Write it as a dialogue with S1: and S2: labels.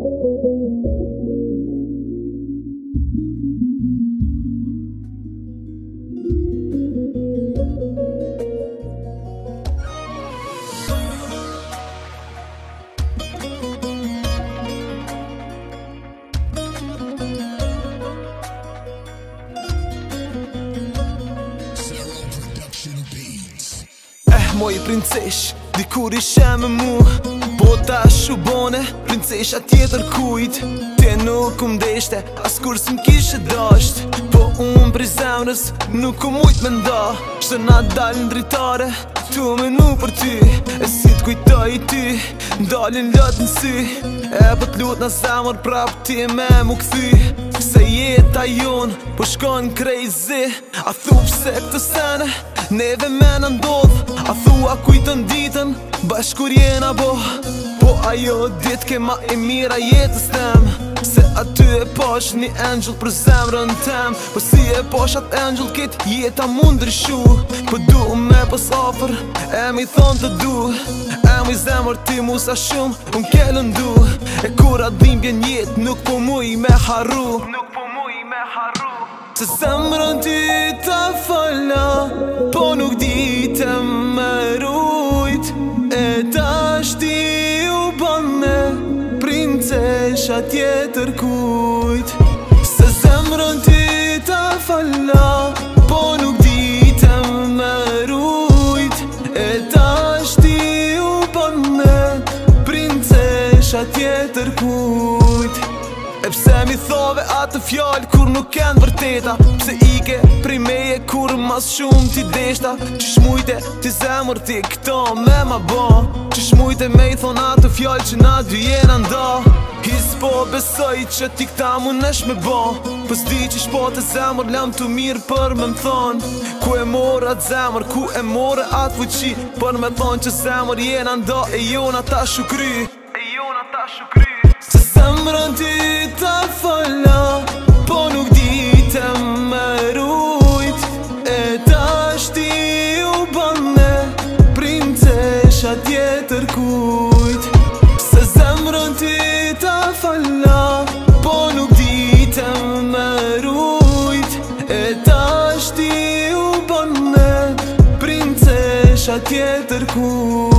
S1: Moj princesh, dikur ishe me mu Po ta shu bone, princesha tjetër kujt Te nuk m'deshte, as kur s'm'kishe dasht Po unë pri zemrës, nuk mujt me nda Shtë na dalin dritare, tu menu për ty E si t'kujtoj ty, dalin lot në sy E po t'lut na zemër prap ti me mu kthy Se jeta jon, po shkon crazy A thu pse këtë sene, neve me në ndodh A thua kujtën ditën, bashkur jena bo Po ajo dit ke ma e mira jetës tem Se aty e pash një angel për zemrën tem Po si e pash atë angel kit jeta mund ndryshu Po du me pas afer, e mi thon të du E mi zemër ti mu sa shumë, unë ke lëndu E kur atë dhimbjen jet, nuk po muj me harru Se zemrën ti ta falna, po nuk di të më rujt E tash ti u bane, princesha tjetër kujt Se zemrën ti ta falna, po nuk di të më rujt E tash ti u bane, princesha tjetër kujt E pse mi thove atë fjallë kur nuk janë vërteta Pse ike prej meje kur mas shumë ti deshta Qysh mujte ti zemër ti këto me ma ba Qysh mujte me i thon atë fjallë që na dy jena nda His po besoj që ti këta mu nesh me ba Po s'di qysh po të zemër lam të mirë për me m'thon Ku e more atë zemër, ku e more atë fuqi Për me thon që zemër jena nda e jona ta shukry Se zemrën ti ta falna, po nuk di të më rujt E tash ti u bane, princesha tjetër kujt Se zemrën ti ta falna, po nuk di të më rujt E tash ti u bane, princesha tjetër kujt